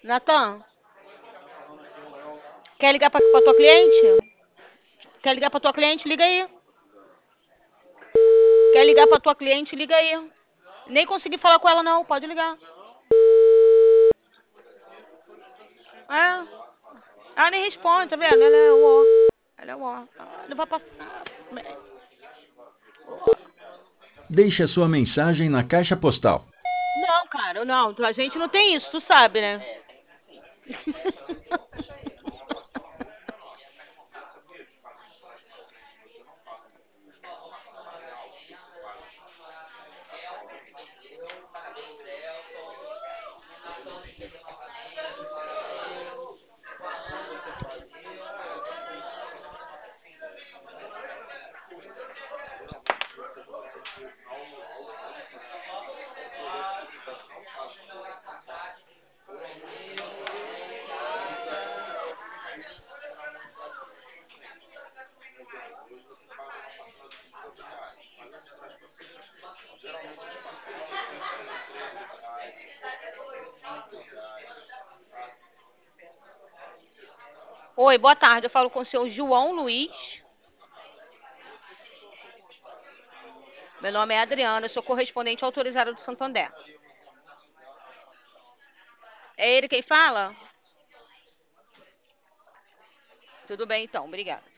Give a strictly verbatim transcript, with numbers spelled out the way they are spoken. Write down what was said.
Natan, quer ligar pra, pra tua cliente? Quer ligar pra tua cliente? Liga aí. Quer ligar pra tua cliente? Liga aí. Nem consegui falar com ela, não. Pode ligar. É. Ela nem responde, tá vendo? Ela é o ó. Ela é o ó. Não vai passar. Deixe a sua mensagem na caixa postal. Não, cara, não. A gente não tem isso, tu sabe, né? Oi, boa tarde. Eu falo com o senhor João Luiz. Meu nome é Adriana, eu sou correspondente autorizada do Santander. É ele quem fala? Tudo bem, então. Obrigada.